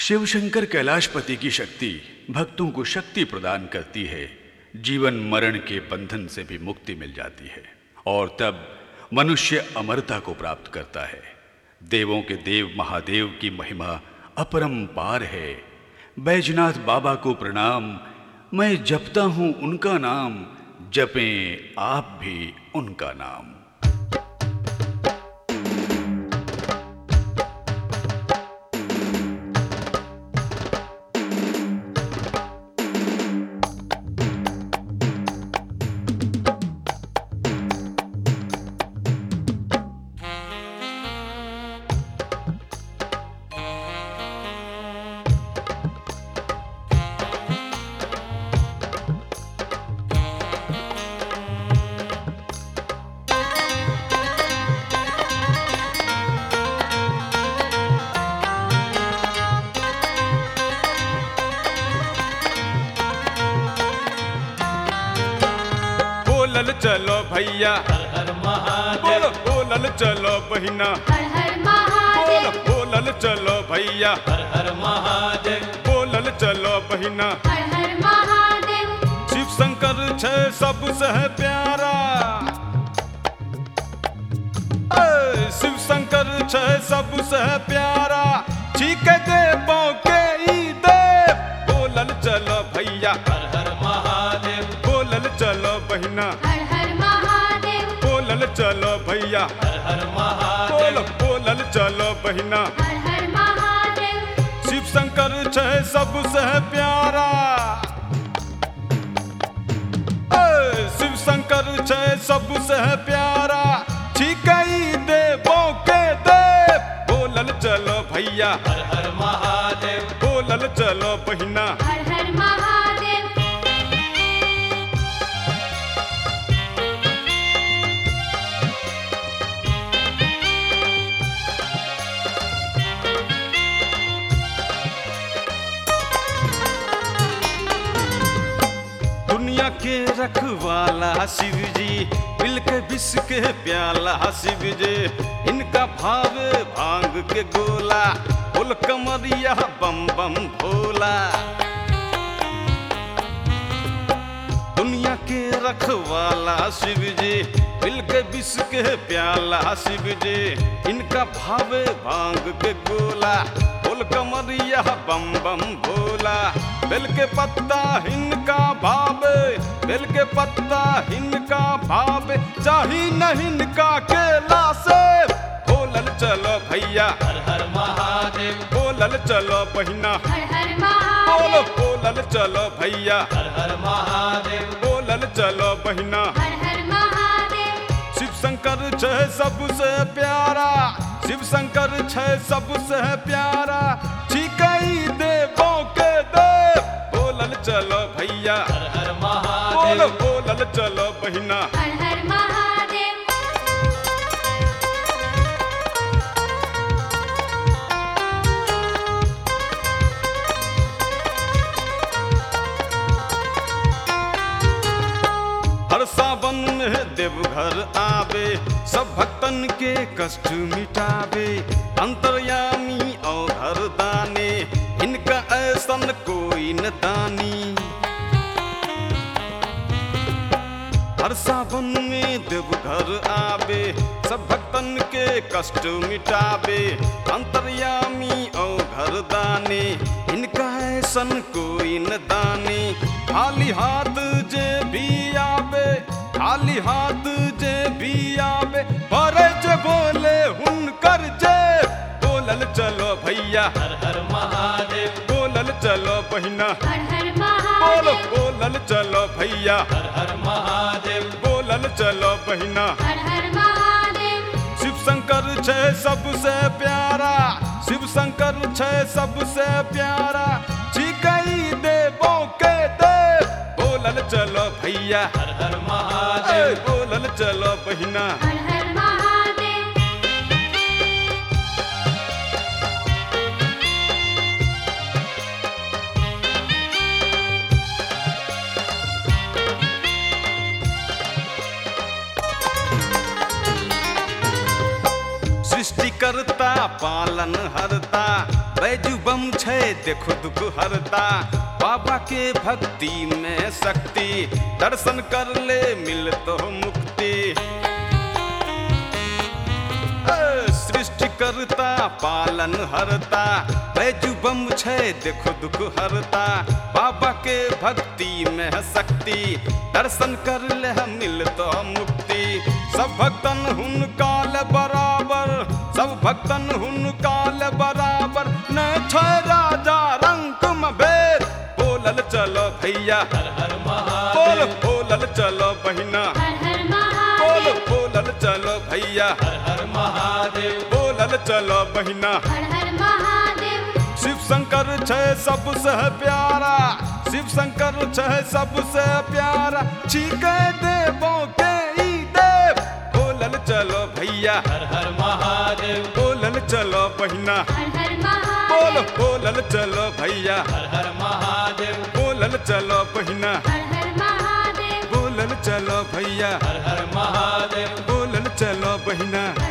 शिवशंकर कैलाशपति की शक्ति भक्तों को शक्ति प्रदान करती है, जीवन मरण के बंधन से भी मुक्ति मिल जाती है और तब मनुष्य अमरता को प्राप्त करता है। देवों के देव महादेव की महिमा अपरंपार है। बैजनाथ बाबा को प्रणाम, मैं जपता हूं उनका नाम, जपें आप भी उनका नाम। बोलल चलो भैया हर हर महादेव, बोलल चलो बहिना, हर हर महादेव, बोलल चलो भैया, हर हर महादेव, बोलल चलो बहिना। हर हर महादेव, शिव शंकर छे सबसे है प्यारा, शिव शंकर छे सबसे है प्यारा, चीके दे के ई देव। बोलल चलो भैया, हर हर महादेव, बोलल चलो बहिना, हर हर महादेव, बोलल चलो भैया, हर हर महादेव, बोलल चलो बहिना। हर हर महादेव, शिव शंकर छे सबसे है प्यारा, शिव शंकर छे सबसे है प्यारा, छिकई देवों के देव। बोलल चलो भैया, हर हर महादेव, बोलल चलो बहिना, हर हर महादेव, दुनिया के रखवाला शिव जी, मिल के विष के प्याला शिव जी, इनका भावे भांग के गोला, बोल कमरिया बम बम भोला। दुनिया के रखवाला शिव जी, मिल के विष के प्याला शिव जी, इनका भावे भांग के गोला, बोल कमरिया बम बम भोला। बेल के पत्ता हिनका भावे, बेल के पत्ता हिनका भावे, चाही न हिनका केला से। बोलल चलो भैया, हर हर महादेव, बोलल चलो बहिना, हर हर महादेव, बोलल चलो भैया, हर हर महादेव, बोलल चलो बहिना। हर हर महादेव, शिव शंकर छे सबसे प्यारा, शिव शंकर छे सबसे प्यारा, छिकई देवों के देव। बोलल चलो भैया, हर हर महादेव, बोलल चलो बहिना, हर हर महादेव, हर सावन में देवघर आवे, सब भक्तन के कष्ट मिटावे, अंतर्यामी और घर दाने, इनका ऐसन कोई न दानी। हर सावन में देवघर आवे, सब भक्तन के कष्ट मिटावे, अंतर्यामी और घर दाने, इनका ऐसन कोई न दानी। खाली हाथ जे भी आवे, खाली हाथ जे भी आवे, पर जे बोले हुनकर जे। बोलल चलो भैया, हर हर महादेव, बोलल चलो बहिना, हर हर महादेव, बोलल चलो भैया, हर हर महादेव, बोलल चलो बहिना। हर हर महादेव, शिव शंकर छे सबसे प्यारा, शिव शंकर छे सबसे प्यारा, छिकई देवों के देव। बोलल चलो भैया, हर हर महादेव, बोलल चलो बहिना, हर हर महादेव, सृष्टिकर्ता पालन हरता, बैजू बम छै देखो दुख हरता बाबा के भक्ति में शक्ति दर्शन कर ले मिल तो मुक्ति सृष्टि करता पालन हरता बैजू बम छै देखो दुख हरता बाबा के भक्ति में शक्ति दर्शन कर ले मिल तो मुक्ति सब भक्तन हुनकाल बराबर सब भक्तन हुनकाल बराबर न छै राजा रंक में भेद बोलल चलो भैया हर हर बोल महादेव बोलल चलो बहिना हर हर बोल महादेव बोलल चलो भैया हर हर महादेव बोलल चलो बहिना हर हर महादेव शिव शंकर छै सबसे प्यारा शिव शंकर छै सबसे प्यारा छीके देवो के ई देव बोलल चलो भैया हर हर महादेव बोलल चलो बहिना हर हर बोल महादेव बोलल चलो भैया हर हर महादेव बोलल चलो बहिना हर हर महादेव बोलल चलो भैया हर हर महादेव बोलल चलो बहिना